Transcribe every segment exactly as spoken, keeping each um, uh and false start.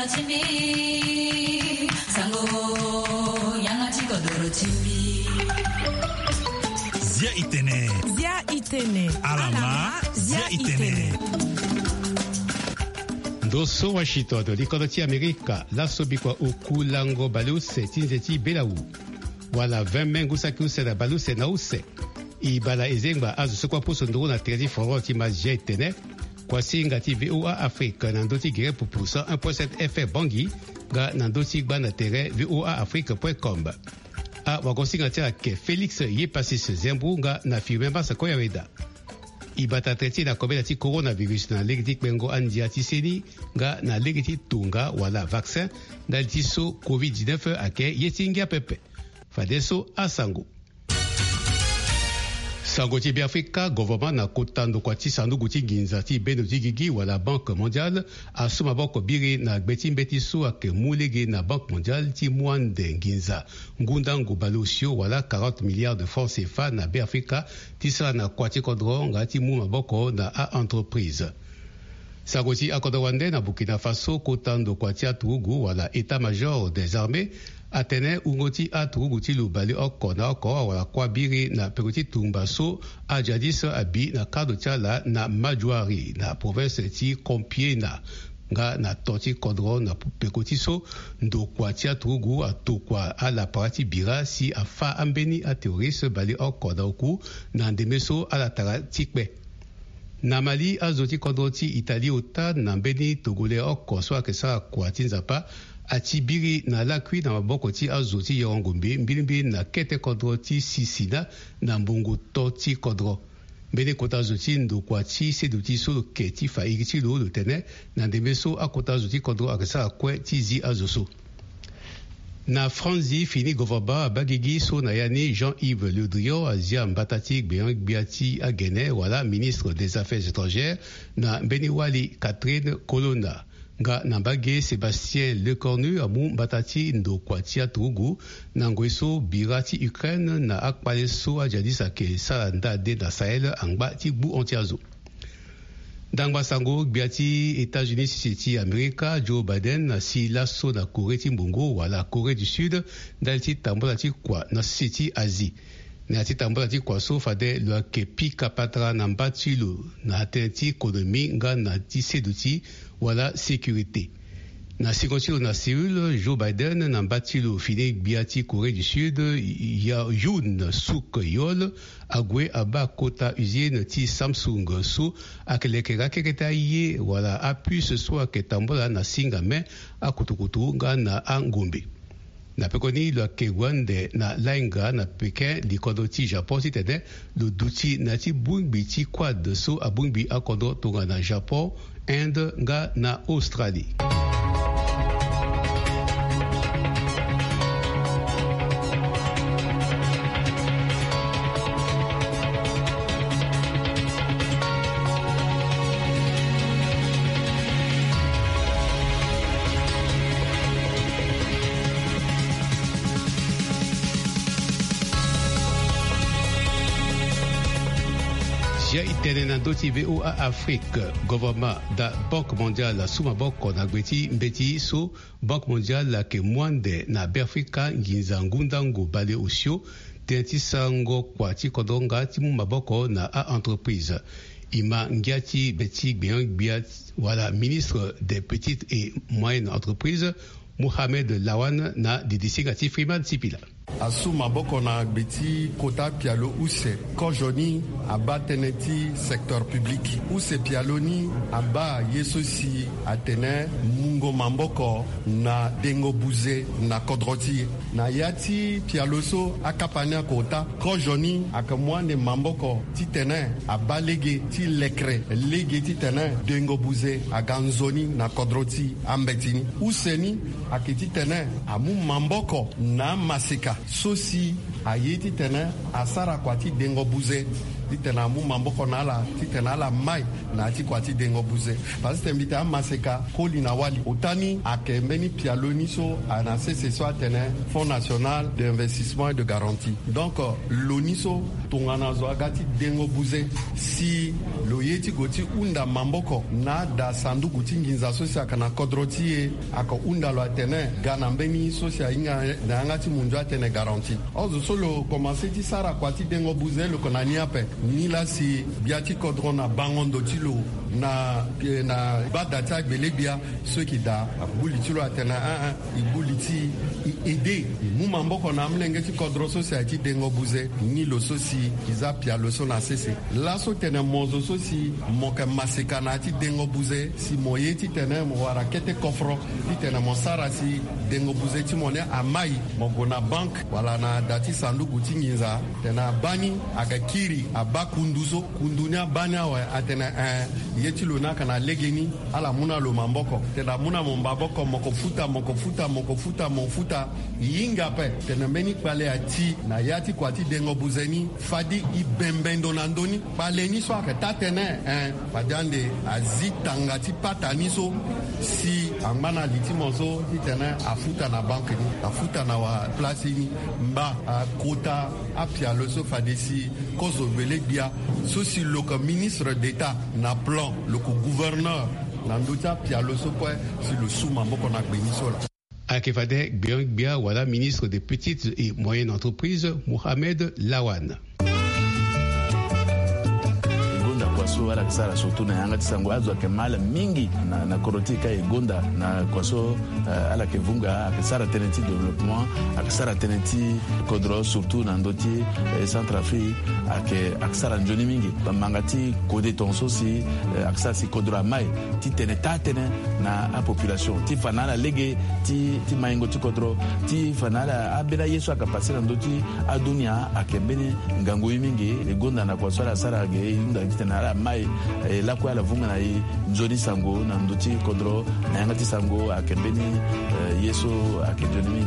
Zia itene. Zia itene. Alama. Zia itene. Doso Washington, likodoti Amerika, la sobikwa uku lango baluse tinzeti belau. Wala vingt sakiuse na baluse na use. Ibala ezengba azu sokwa puso nduru na terezi foroti ma zia itene. Kwa singa ti V O A Afrique nandoti gire pupusa un point sept F M Bangui ga nandoti gba na tere V O A Afrique point com. A wakosinga tia ke Félix Yepasis Zembrunga na firme basa koya weda. Ibata treti na kobe ti coronavirus na legiti kbengo andia ti seni ga na legiti tunga wala vaccin dal ti so covid dix-neuf ake yetingia pepe. Fadeso asango. Sango ti Biafrika, gouvernement na kotando kwa ti sanduku ti ginza ti beno ti gigi wala Banque mondiale asuma boko biri na gbeti mbeti so ake mulege na Banque mondiale ti muande ginza. Ngundangu balosio wala quarante milliards de francs C F A na Biafrika ti sala na kwa ti kodro nga ti mu maboko na a entreprise. Sango ti akodo wande na Burkina Faso kotando kwa ti aturugu wala état-major des armées atene ungoti aturugu ti lubali oko na oko wala kwa biri na peruti tumbaso ajadis abi na kado tiala na majuari na province ti Compiègne nga na toti kodro na pekoti so ndo kwa ti aturugu atokwa ala parati bira si afa ambeni a terroriste bali oko na oku na ndemeso ala tara tikpe. Na Mali azoti kodro ti Italie ota na mbeni togole oko so akesa kwa tinzapa atibiri na lakwi na maboko ti azoti yorongombe mbilimbi na kete kodro ti sisina na mbungu to ti kodro. Mbene kota azoti ndo kwa ti sedu ti solo ke ti fa iri ti lo lo tene na ndemeso akota azoti kodro akesa kwe ti zi azoso. Na Franzi fini govaba bagigi so na yani Jean-Yves Le Drian azia mbatati gbeyan gbiati agene wala ministre des affaires étrangères na Beniwali Catherine Colonna. Nga nambage Sébastien Lecornu amu mbatati ndo kwa ti aturugu na ngweso birati Ukraine na akpale so ajadisa ke salanda de na Sahel angba ti bu antiazo. Dangba sango gbiati États-Unis si ti Amerika Joe Biden na si laso na Corée ti mbongo wala Corée du Sud dal ti tambola ti kwa na si ti Asie. Na ti tambola ti kwa so fade lo ke pika patra na mbatulo na aten ti économie nga na ti sedu ti wala sécurité. Na sikonsilo na Séoul, Joe Biden na mbatulo fine gbiati Corée du Sud ya Yoon Suk Yeol agwe aba kota usine ti Samsung so akelekera keketa ye wala apu ce soit ke tambola na singame akutukutu nga na angombe. Na pekoni lo ke wande na lainga na peke likodo ti Japon ti tene lo duti na ti bungbi ti quad so abungbi akodo tonga na Japon, Inde nga na Australie. Jia itene na doti V O A Afrique, gouvernement da Banque mondiale suma boko na gbeti mbeti so Banque mondiale ke mwande na Biafrika nginza ngundango bale osio tenti sango kwa ti kodonga ti mu maboko na a entreprise. Ima ngiati beti gbeyan gbiat wala ministre des petites et moyennes entreprises Mohamed Lawan na didisinga ti Freeman Sipila. Asu maboko na gbeti kota pialo use kojoni aba teneti secteur public use pialoni aba yesosi atene mungo mamboko na dengo buze na kodroti na yati pialoso akapania kota kojoni akamwande mamboko titene aba lege ti lekre lege titene dengo buze aganzoni na kodroti ambetini useni akiti tene amu mamboko na masika sosi ayeti tene asara kwati dengo buze titena mu mamboko na la titena la mai na ti kwati dengo buze parce que mbita maseka koli na wali otani akembeni pialoni so ana cesse so atene Fonds national d'investissement et de garantie donc loniso tongana zo agati dengo buze si loyeti goti unda mamboko na da sandu guti nginza sosia kana kodrotie aka unda lo atene gana mbeni sosia inga na ngati munjo atene garantie ozo solo commencer ti sara kwati dengo buze lo konani ape ni la si biati kodrona bangondo tilo na na badata belebia ceux qui da buli tilo atena a a ibuli ti aider mu mamboko na mlenge ti kodro society dengo buze ni lo sosi iza pia lo so na sese la so tene mozo sosi moke maseka na ti dengo buze si moyeti tene mo wara kete kofro ti tene mo sara si dengo buze ti mone amai mo gona bank wala na dati sanduku ti nginza tena bani aga kiri aba kunduzo kundunya bani awa atena eh, yeti lo na kana legeni ala muna lo mamboko tena muna mo mbaboko moko futa moko futa moko futa mo futa yinga pe tena meni pale ati na yati kwati dengo buzeni fadi ibembendo na ndoni pale ni so aka tatene eh padande azitanga ti patani so si angmana litimozo titena afuta na banque ni afuta na wa place ni mba kota apia lo so fadesi kozo vele bia so si le ministre d'état na plan le gouverneur na ndota pia lo so po si le souma mboko na gbenisola Akefade Biangbia, voilà, ministre des Petites et Moyennes Entreprises, Mohamed Lawan. Kwaso ala kisara surtout na yanga tisango azwa kemala mingi na na korotika egonda na kwaso uh, ala kevunga akisara tenenti développement akisara tenenti kodro surtout na ndoti eh, Centrafrique ake akisara njoni mingi bamangati kode tonso si uh, akisara si kodro mai ti teneta tene na a population ti fanala lege ti ti maingo ti kodro ti fanala abela yesu akapasira ndoti adunia akembene ngango mingi egonda na kwaso ala sara ge inda tena mai la kwa la vunga na nzoni sango na ndoti kodro na yangati sango akembeni uh, yeso akedoni.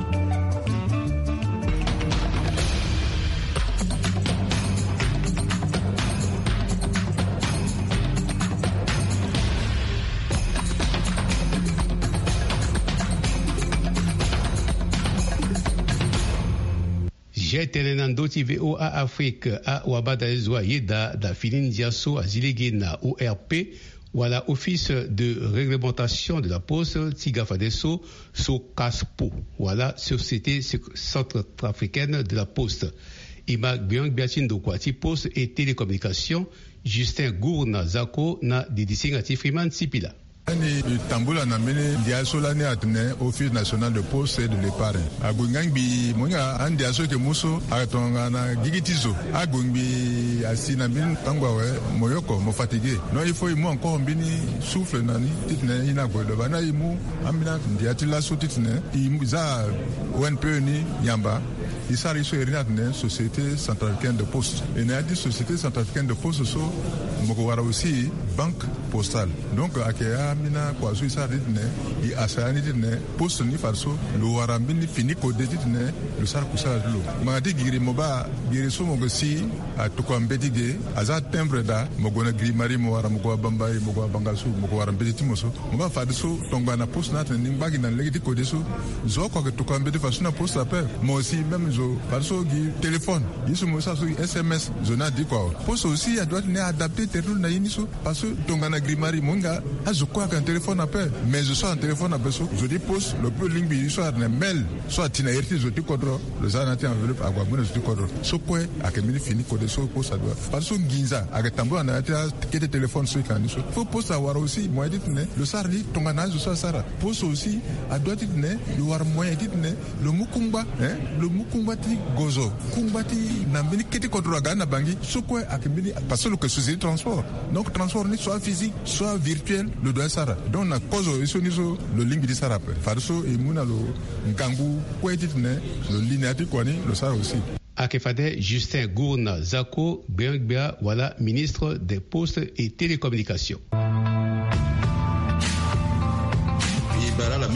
Tene ndoti V O A Afrique a wabada ezwa yeda da filin diaso azilege na O R P wala office de réglementation de la poste Tigafadeso so Caspo wala société centrafricaine de la poste ima Biang Biachindo Kwati poste et télécommunication Justin Gourna Zako na Didisinga Freeman Sipila. Ni tambula na mene diaso la ne atne office national de poste et de l'épargne agungang bi monga an diaso ke muso atonga na gigitizo agung bi asina bin tangwa we moyoko mo fatigué no il faut mo encore bini souffle nani titne ina ko do bana imu amina diatila so titne iza wen pe ni yamba isari so erina atne société centrafricaine de poste et na dit société centrafricaine de poste so moko wara aussi banque postale donc akea mina kwa so isa ritne i asani ditne poste ni farso lo warambini fini ko ditne lo sar kusala lo magati giri moba giri so mo si atuko mbetide aza timbre da mo gona gri mari mo wara mo ko bambai mo ko bangasu mo ko warambeti timoso mo ba fadiso tongba na poste na tne mbagi na legiti ko deso zo ko ke tuko mbeti farso na poste appel mo aussi même zo farso gi téléphone yiso mo sa so S M S zona di ko poste aussi a doit ne adapter terul na yiniso parce que tonga na gri mari monga azoko un téléphone appel mais je sois un téléphone appel je dis poste le plus ligne bi soit un mail soit tina erti je dis kodro le zanati enveloppe agwa mona je dis kodro so quoi a que mini fini kodro so poste ça doit parce que ginza a tambo na ata kete téléphone so kan so faut poste avoir aussi moi dit ne le sarli tonga na je sois sara poste aussi a doit dit ne le war moyen dit ne le mukumba hein le mukumba ti gozo kumba ti na mini kete kodro ga na bangi so quoi a que mini parce que le société transport donc transport ni soit physique soit virtuel le doit sara donc na kozo isoniso le limbi di sara pe farso e muna lo ngangu kwetitne le linéati kwani le sara aussi. Akefade Justin Gourna Zako Biangbia wala ministre des postes et télécommunications. Ibara la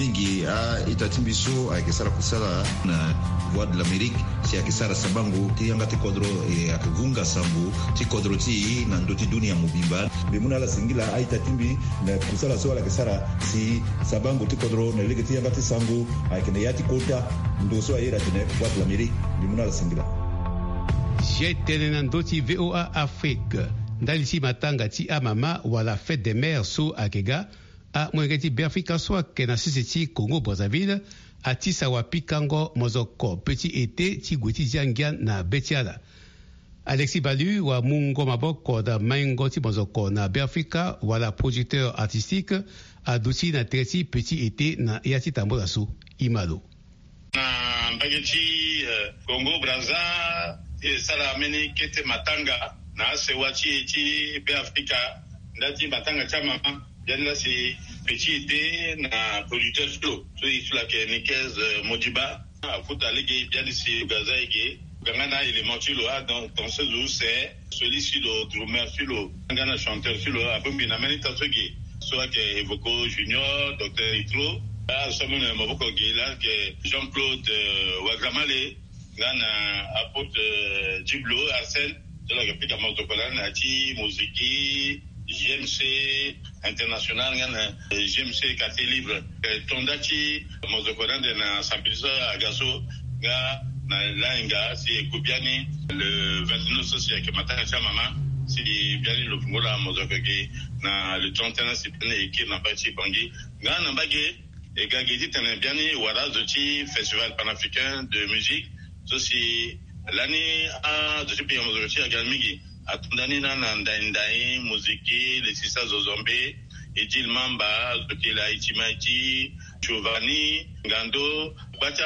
mingi a itatimbiso akisara kusala na Voix de l'Amérique si akisara sabangu ti yanga ti kodro e akivunga sambu ti kodro ti na ndoti dunia mubimba bimuna la singila a itatimbi na kusala so la kisara si sabangu ti kodro na lege ti yanga ti sangu akene yati kota ndoso ayira tene Voix de l'Amérique bimuna la singila jetene na ndoti V O A Afrique ndalisi matanga ti amama wala fête des mères so akega a mwengeti Biafrika so akena sisi ti Congo Brazzaville a ti sawa pikango mozoko petit été ti gweti jangia na betiala. Alexis Balu wa mungo maboko da maingo ti mozoko na Biafrika wala producteur artistique a duti na treti petit été na yati tambola so imalo. Na mbageti uh, Congo Brazza e sala ameni kete matanga na sewa ti ti Biafrika ndati matanga cha mama Là, c'est petit été na producteur flow. So, il faut que Nikez Modiba, à foutre à l'égué, bien ici, Gaza égué. Gangana, il est monté là, dans, dans ce jour, c'est celui-ci, le drummer, philo. Gangana, chanteur, philo, à peu près, il a mené ta truc. Soit que Evoco Junior, docteur Nitro. Là, sommes un Maboko là, que Jean-Claude Wagramale, Gana, apôtre Djiblo, Arsène, de la République à Motokolan, Ati, Moziki, G M C international G M C quartier libre tondati mozokodan de na Sampilisa Agaso ga na Lainga si Kubiani le vingt-neuf social que matanga cha mama si biani le fungola mozokoge na le trente et un si pene qui na parti bangi ga na bagé et ga gedi tene biani wala zoti festival panafricain de musique ceci l'année a de ce pays mozokochi agamigi atundani na ndai muziki les sisa zozombe Edil Mamba zokela Ichimaiti Giovanni Ngando bata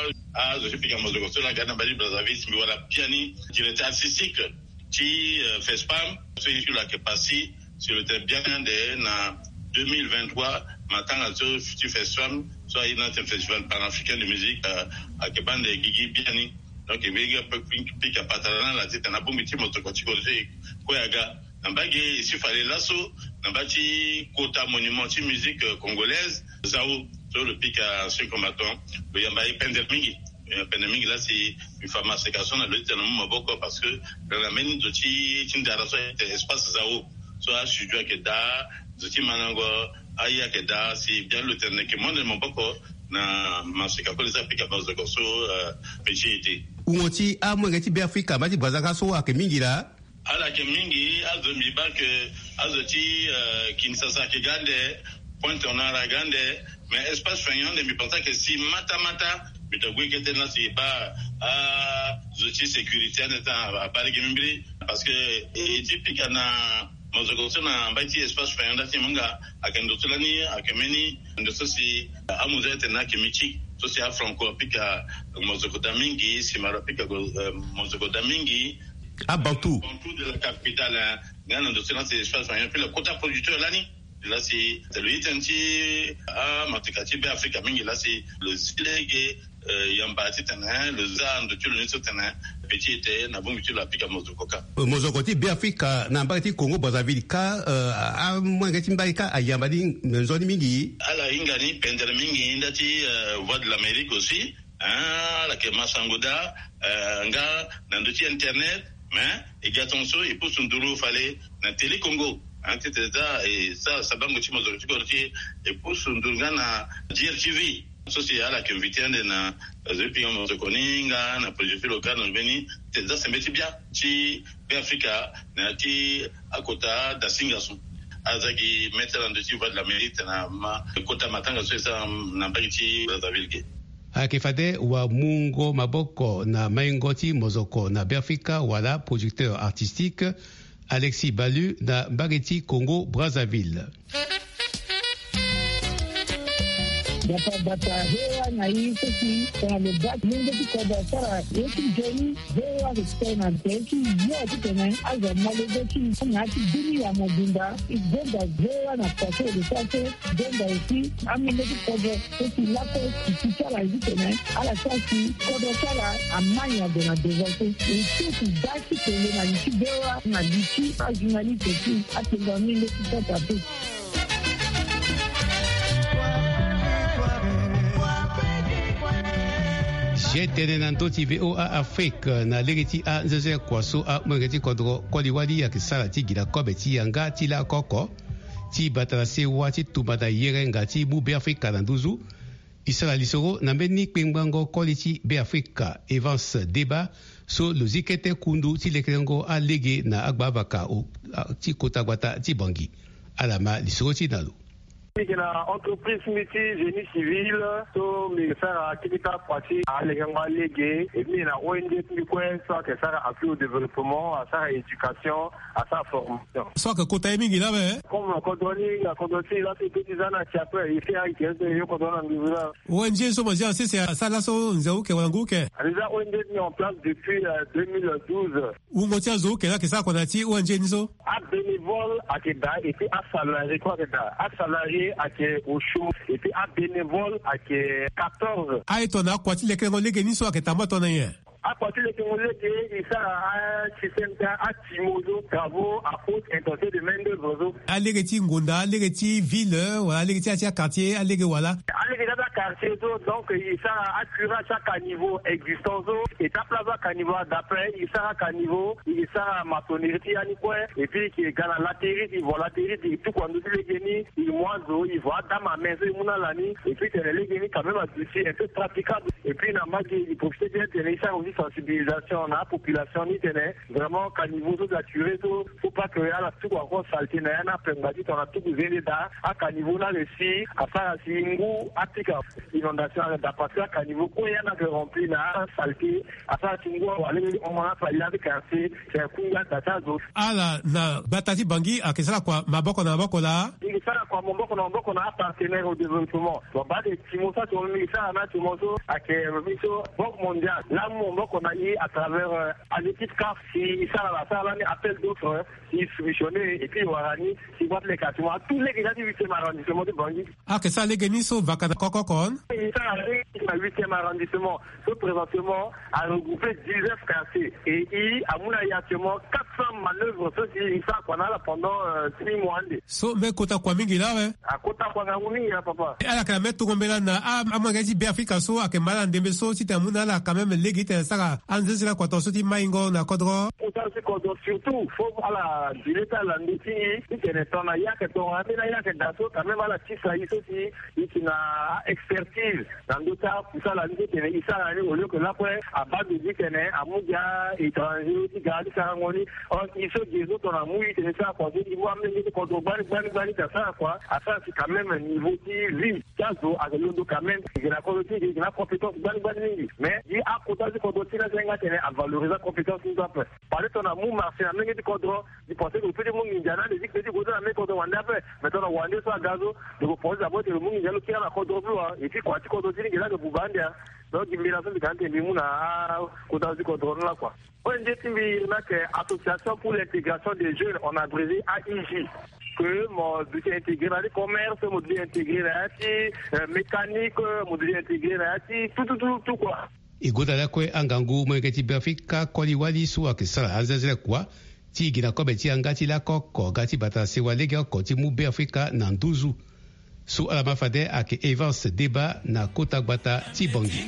a zofika mozoko sola gana bali Brazzaville mi wala piani directeur artistique qui fait spam c'est sur la capacité sur le thème bien de na deux mille vingt-trois matanga zo tu fais spam soit il y a un festival panafricain de musique à Kebande Gigi Biani. Donc, il y a un peu de patron la tête, on a beaucoup de motocoticoté, Koyaga, Nambagi, s'il fallait l'assaut, Nambati, Kota Monument, musique congolaise, Zao, sur le pic à ce combattant, le Yambaï Pendermingi. Pendermingi, là, c'est une pharmaciation dans le déterminement beaucoup parce que dans la mine de Ti, Tindaraso, espace Zao, soit Sudua Keda, Zoti Manango, Aya Keda, c'est bien le terme qui monte mon beaucoup. Na masika ko les applica base de goso P G T uoti a mwengeti Biafrika mati Brazzaville so ak mingi la ala ke mingi azombi bank azoti Kinshasa ke gande Pointe Nord gande mais espace feignant de mi pensa que si mata mata bitagwe kete na si ba a zoti sécurité na a paré gembri parce que est typique na mozokoso na mbati espace feignant dati munga akendo tulani akemeni ndo sosi amuzete na kemichi sosi afranco pika mozokota mingi simara pika mozokota mingi à Bantou Bantou de la capitale ngana ndo c'est c'est espace feignant puis le quota producteur lani là c'est le itenti à matikati be Afrika mingi là c'est le zilege yambati tena le zan de tout le nito tena petit était na bon la pika mozokoka mozokoti Biafrika na mbati Congo Brazzaville ka a mwengeti mbaika ayambadi nzoni mingi ala ingani pendere mingi ndati Voix de l'Amérique aussi hein la ke masangoda nga na ndoti internet mais egatonso et pour sunduru fallait na télé Congo hein c'était ça et ça ça bango ti mozokoti korti et pour sunduru na G R T V ceci à la convitienne na zepi on se koninga na projet local on veni teza sembeti bien ti Afrika na ti akota da singason azaki mettre en dessus Voix de l'Amérique na ma kota matanga so ça na bagiti Brazzaville akifade wa mungo maboko na maingoti mozoko na Biafrika wala producteur artistique Alexis Balu na bagiti Congo Brazzaville. Data data hewa na hii sisi kwa lebat mungu tukoda sara yetu jeni hewa kutena teki yote tena aza malezeki ngati dini ya mobimba igenda hewa na paso de sase genda isi amile tukoda sisi lako kisara hizi tena ala sasi kodo sara amanya de na devote isi daki tele na nchi hewa na nchi ajunali teki atengwa mile tukoda tu jetene na ndoti V O A Afrique na legeti a nzeze kwaso a mwengeti kodro koliwali ya kisala ti gila kobe ti yanga ti la koko ti batala sewa ti tumata yerenga ti mu be Afrika na nduzu isala lisoro na mbeni kpengbango koli ti be Afrika Evans Deba so lozikete kundu ti lekelengo a lege na agbavaka ti kotagwata ti bangi alama lisoro ti nalu. Na entreprise miti génie civil so mi sara aktivita kwati aleganga lege et mi na O N G mi kwen so que sara appui au développement à sa éducation à sa formation so que kota mingi là mais comme kodoni la kodoni là c'est petit zana qui après il fait avec des yo kodona ngivula O N G so moja c'est ça là so nzeu ke wangu ke déjà O N G mis en place depuis deux mille douze ou motia zo ke là que ça qu'on a ti O N G nizo à bénévole à keda et puis à salarié quoi keda à salarié à au show et puis à bénévole à quatorze. Ah et ton aqua tu les créons les génies soit que t'as pas ton aïe. À partir de ce il sera à Chisenga, à Timozo, Bravo, à haute intensité de main d'œuvre. À l'égati Ngonda, l'égati ville, voilà, l'égati à quartier, à l'égati voilà. À l'égati à quartier, donc il sera assuré à chaque niveau existant, et tape là-bas qu'à niveau d'après, il sera qu'à niveau, il sera maçonnerie à Nicoé, et puis qui est gana latérite, il voit latérite, et tout quand nous les génies, il moiseau, il voit dans ma maison, il mouna l'année, et puis les génies quand même un peu praticable, et puis il a marqué, il profite bien de ça aussi. Sensibilisation na population ni tene vraiment qu'à niveau de la curée faut pas que à la tout encore salté na na pengadi on a tout besoin da à qu'à niveau na le si à ça singu atika inondation da passer à niveau ko ya na que rempli na salté à ça singu aller on a pas là avec assez c'est kunga tata zo ala na batati bangi akesala kwa maboko na maboko la il sala kwa maboko na maboko na partenaire au développement donc ba de timosa to mi ça na timoso à que miso banque mondiale là mon qu'on a eu à travers euh, à l'équipe C A F, si ça la ça là appel d'autres qui solutionner et puis warani si voit les quatre mois tous les gars du huitième arrondissement de Bangui. Ah que ça les gagner so vakana kokokon. Et ça le huitième arrondissement so présentement a regroupé dix-neuf quartiers et il a mon actuellement quatre cents manœuvres so qui ça qu'on a là pendant euh, six mois. So mais kota kwa mingi là ouais. À kota kwa ngumi là papa. Ala ka mettre ngombela na a amagaji be Afrika so akemala ndembe so si tamuna là quand même légité ça anzezi la kwa tosoti maingo na kodro utasi kodro surtout faut ala dileta la nditi ikene tona yake to amina yake daso quand même ala tisa iso si ikina expertise dans d'autres pour ça la nditi ne isa la au lieu que là quoi à bas de dikene amuja étranger ti gali sarangoni on iso jesu to na mui tene ça quoi il voit même que kodro bani bani bani ça quoi à ça c'est quand même un niveau qui vie caso à l'ondo quand même il a côté il a compétence bani bani mais il a côté kodro à valoriser la compétence nous après parler ton amour marché à même du cadre du pensée que le petit monde indiana des que du côté la même cadre wanda après maintenant wanda soit gazo de proposer d'abord le monde indiana qui a la cadre bleu et puis quoi tu cadre dit que là de boubandia donc il mira ça de quand il muna côté du cadre là quoi on dit qu'il na que association pour l'intégration des jeunes on a brisé A I J que module intégré dans le commerce module intégré là ci mécanique module intégré là ci tout tout tout tout quoi igodala kwe angangu mwengeti Afrika koli wali suwa kisala anzazile kwa ti gina kobe ti angati la koko gati bata sewa lega ko ti mu be Afrika na nduzu su ala mafade ake Evans Deba na kota gbata ti Bangui.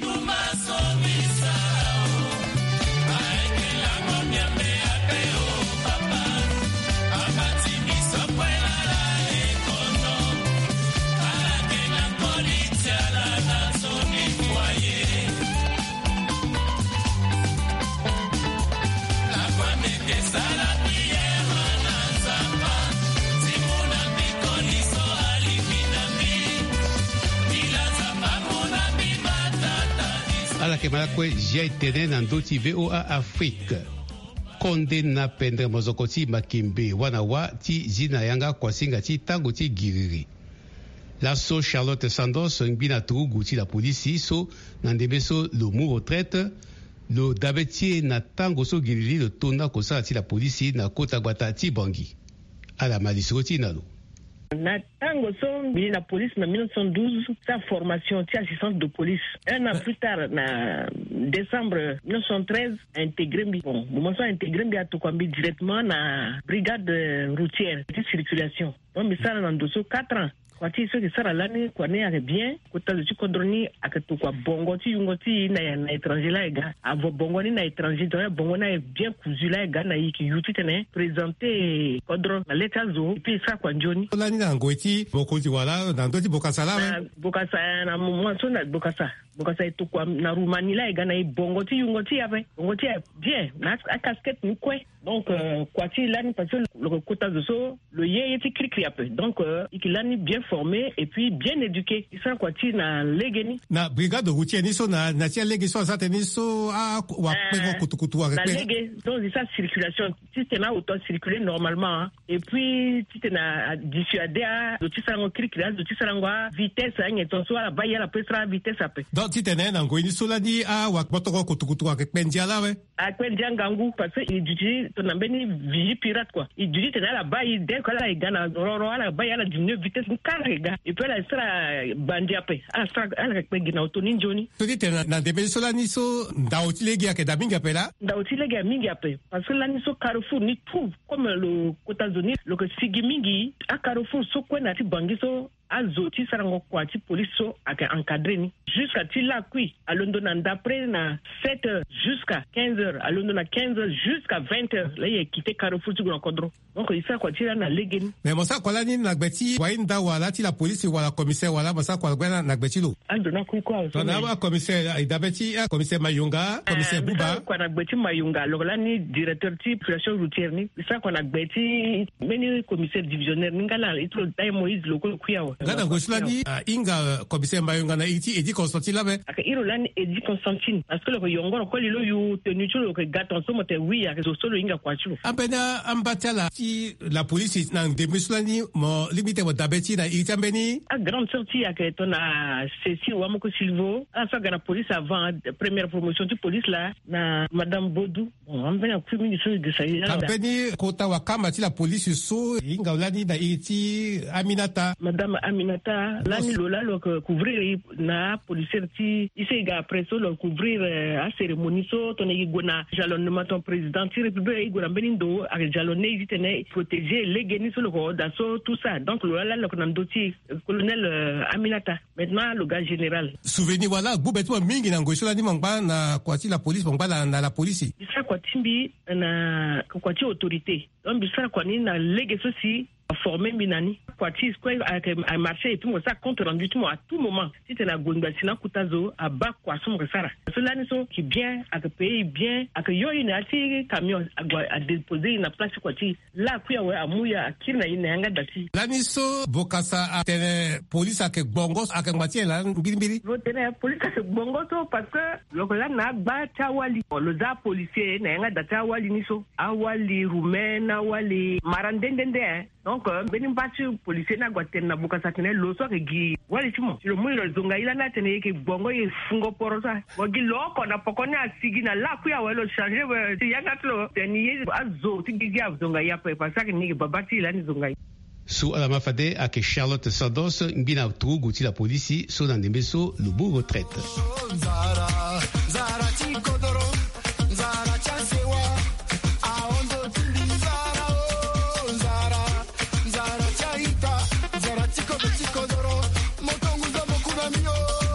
ala ke mala kwe jai tene na ndoti V O A Afrique konde na pendre mozoko ti makimbe wana wa ti zina yanga kwa singa ti tango ti giriri la so Charlotte Sandos ngbina tugu ti la polisi so na ndembe so lo mu retraite lo dabetie na tango so giriri lo tonda kosala ti la polisi na kota gbata ti Bangui ala malisiko ti nalo na tango so la police na mille neuf cent douze sa formation ti assistance de police un an plus tard na décembre mille neuf cent treize intégré bi bon moment so intégré bi atokwambi directement na brigade routière de circulation donc misala na ndoso quatre ans kwati so ki sara lani kwa ne ake bien kota zo kodroni ake to kwa bongo ti yungo ti na na étranger la ega avo bongo ni na étranger donc bongo na bien cousu la ega na yiki yuti tene présenter kodro na leta zo puis ça kwa njoni lani na ngoti bokonzi wala na ndoti bokasala na bokasa na mo so na bokasa bokasa to kwa na rumani la ega na bongo ti yungo ti ave bongo ti bien na casquette ni kwe donc kwati lani parce que le kota zo le yé ti cri cri un peu donc ikilani bien formé et puis bien éduqué. Isa kwa ti na legeni. Na brigade routière ni so na na tia legi so sa teni so a wa pego kutukutu wa na legi donc ça circulation si tu na auto circuler normalement hein. Et puis si tu na dissuader à do ti sango kirikira do ti sango vitesse anye ton so la baya la pestra vitesse ape. Donc ti tena na ngo ni so la di a wa botoko kutukutu wa kpendia la we. A kpendia ngangu parce que il dit ton ambeni vigi pirate quoi. Il dit tena la baya dès que la igana roro la baya la diminuer vitesse et puis la sera bandi après à ça elle peut gina autoni njoni to dit na de beso la ni so ndauti legi ake da minga pela ndauti legi mingi après parce que la ni so Carrefour ni tout comme le États-Unis le que sigi mingi à Carrefour so ko na ti bangi so azoti sarango kwa ti police so ake encadré ni jusqu'à ti la kui à London d'après na sept heures jusqu'à quinze heures à London na quinze heures jusqu'à vingt heures là il quitté Carrefour tu go kodro donc il ça quoi ti na legeni mais mo sa ko la ni na gbeti wa inda wala ti la police wala commissaire wala mo sa ko gwana na gbeti lo ando na kui kwa so na ba commissaire idabeti commissaire Mayunga commissaire Buba ko na gbeti Mayunga lo la ni directeur ti population routière ni ça ko na gbeti meni commissaire divisionnaire ngala itro dai Moïse loko kuya ngana gosulani inga commissaire Mayunga na iti edi Constantine labe aka irolani edi Constantine parce que le yongoro ko lilo yu tenu chulo ke gaton so mote wi aka so solo inga kwa chulo ambena ambatala ti la police na demusulani mo limite mo dabeti na itambeni a grande sortie aka to na Cécile Wamoko Silvo a sa gana police avant première promotion de police là na madame Bodou ambena ku ministre de ça ambeni kota wakama ti la police so inga ulani na iti Aminata madame Aminata lani lola lo couvrir na policier ti isega presso lo couvrir a cérémonie so to ne gona jalonnement ton président ti république gona benindo a jalonné itene protéger les génis sur le corps d'assaut tout ça donc lola lo konandoti colonel Aminata maintenant le gars général souvenir wala bubetu mingi na ngoisola ni mangba na kwati la police mangba na la police isa kwati mbi na kwati autorité donc bisa kwani na lege sosi formé minani kwati quoi a marché et tout ça compte rendu tout à tout moment si tu na gonda sina kutazo a ba kwa somo sara cela ni so qui bien a payer bien a que yo ina ti camion a déposer na place kwati la kuya we amuya akina ina yanga dati la ni so bokasa a tene police a ke bongo a ke ngati la mbiri vo tene police a ke bongo to parce que lo la na ba tawali le za policier na yanga dati awali ni so awali rumena awali marandendende donc benim bati policier na gwaten na bokasa tene lo so ke gi wali timo le muiro zonga ila na tene ke bongo ye fungo porosa wagi loko na pokoni asigi na la kuya welo changer we yanga tlo tene ye azo tigi ya zonga ya pa pa saka ni babati ila ni zonga Su alama fade ake Charlotte Sandos ngina trugu ti la polisi so na ndembeso lubu retraite. Zara, Zara Chikodoro, Zara Chasewa, Aondo Zara, Zara, Zara Chaita, Zara Chikodo Chikodoro, Motongu za mokuna mio.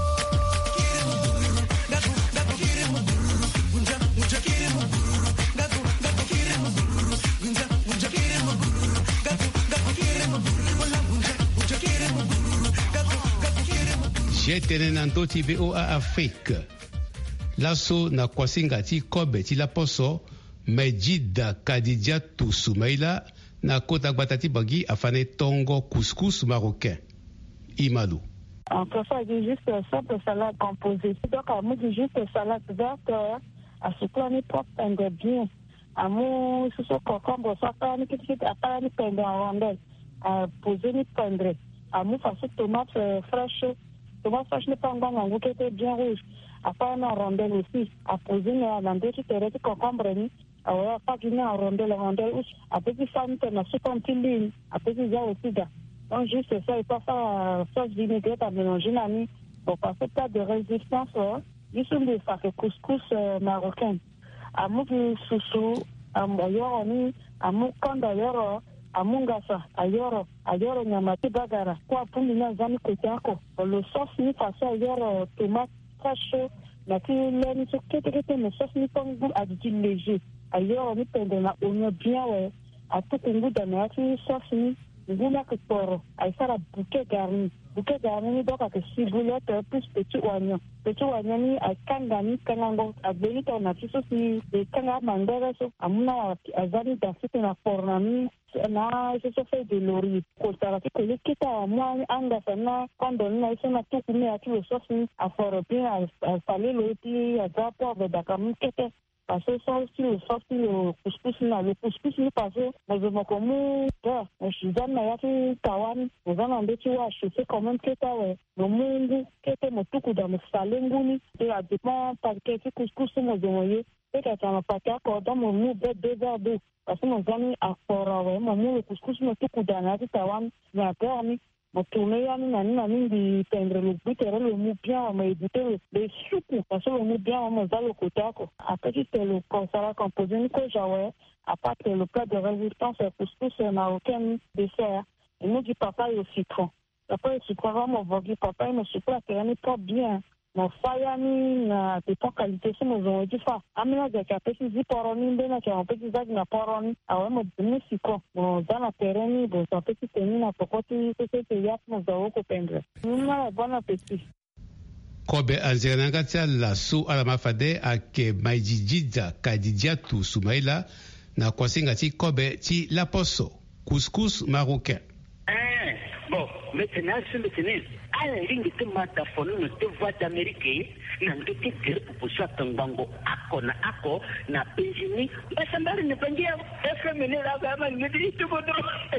Jetene na ndoti V O A Afrique. Laso na kwasinga ti kobe ti la poso Mejida Kadidja Tousoumaïla na kota gbatati bagi afane tongo couscous marocain. Imalou. En fait, ça dit juste simple salade composée. Donc, à moi, c'est juste salade verte, à ce plan, ni propre, un de bien. À moi, ce soit concombre, soit pas, ni quelque chose, à pas, ni pendre en rondelle. À poser, ni pendre. À moi, ça, c'est tomate fraîche. Tomate fraîche, ni pendre en goût, qui était bien rouge. À pas, en rondelle aussi. À poser, ni à l'endroit, qui était concombre, ni. À ouais, pas qu'il en rondelle, en rondelle, à petit femme, tu as soupe en petit ligne. À petit zéro aussi, là. Donc, juste ça, il faut faire sauce vinaigrette à mélanger la nuit. Pour passer pas de résistance, ils sont des facs couscous marocains. À moi, qui sous-sous, à moi, on est, à moi, quand d'ailleurs, amungasa ayoro ayoro nyamati bagara kwa pundi na zani kutako lo sauce ni faso ayoro tomate fraîche na ti leni so kete kete me sauce ni pongu aditi léger ayoro ni pende na oignon bien ouais a tout kungu da na ti sauce ni ngula ke poro ay sara bouquet garni bouquet garni donc avec ciboulette plus petit oignon petit oignon ni ay kanga ni kanango abeli to na ti sauce ni de kanga mandere so amuna azani da site na forna ni na eso fait de laurier kotara ke le kita moi anga sana quand on a sana tout comme à tout sauce ni a fort bien à saler le petit à poivre da comme kete parce que ça aussi le sauce le couscous na le couscous ni parce que moi je me comme ça je suis dans la yaki tawan nous allons de tu vois je sais comment que ça ouais le monde kete mo tout dans le salenguni et à dépend par quel couscous mo de moye et que ça m'a pas qu'à dans mon mou de deux heures d'eau parce que mon ami a fort ouais mon mou le couscous mo tout dans la tawan na permis mo tourner yani na nina mingi pendre le buter le mou bien on m'a édité le soupe parce que le mou bien on m'a dans le kotako après c'était le consala composé ni ko jawe à part le plat de résistance au couscous marocain dessert et nous du papa et au citron après le citron mon vogi papa il me suppose que yani pas bien mon faya ni na de pas qualité c'est mon zoé du fa amina de capesi di poroni de na cha petit zag na poroni awe mo dini siko mo dana tereni bo sa petit teni na pokoti c'est c'est ya mo zawo ko pendre nuna bon appétit kobe anzeranga tia la su ala mafade ake maijijidza kadidiatu sumaila na kwasinga ti kobe ti la poso couscous marocain. Eh bon maintenant c'est maintenant ala ringi te mata fono no te voix d'Amérique na ndete te pour ça tangango ako na ako na pejini basa mbali ne pangia F M ne la kama ngidi tu bodo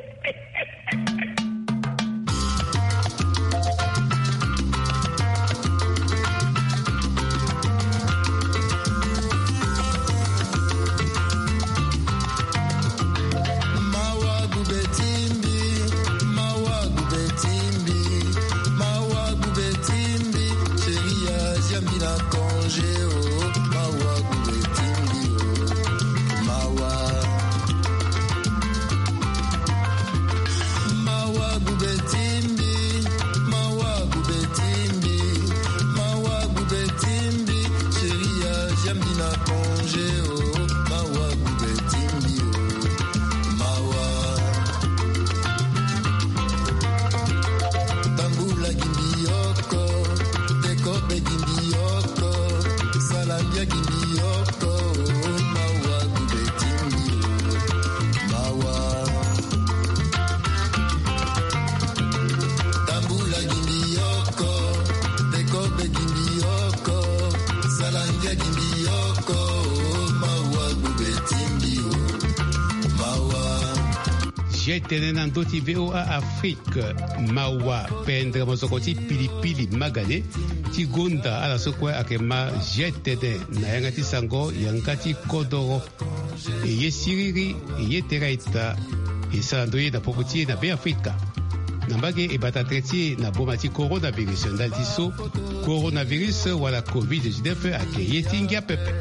Tenen ndoti V O A Afrique mawa pendre mosokoti pilipili magane ti gonda ala sokwe akema jetede na yangati sango yangati kodoro e yesiriri e yeteraita e salandoye na popoti na be Afrika nambage e batatreti na bomati coronavirus ndalti so coronavirus wala covid dix-neuf ake yetingia pepe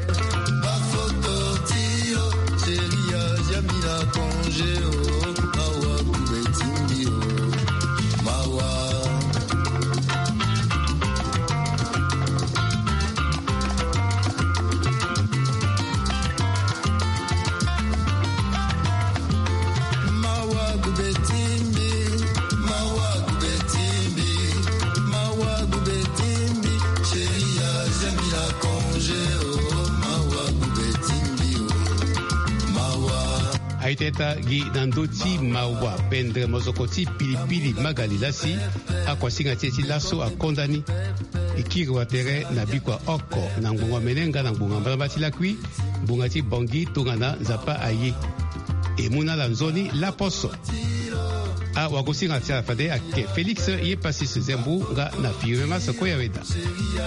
aiteta gi nandoti mawa pendre mozokoti pilipili magali lasi akwasinga tieti laso akondani ikiri wa tere na bikwa oko na ngongo menenga na ngongo mbala la kui bunga ti bongi tongana zapa aye emuna la nzoni la poso a wakosinga tia fade ake Felix ye pasis zembu nga na firema sako ya weda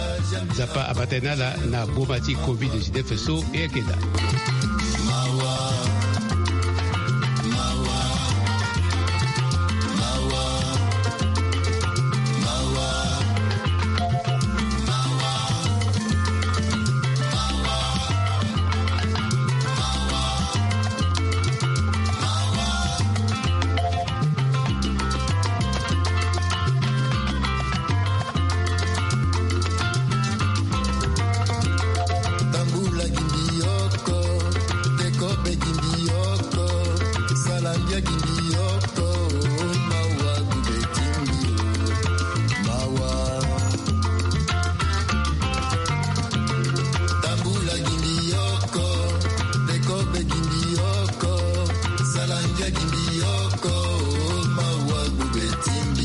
zapa abatenala na bomati covid dix-neuf so ekeda mawa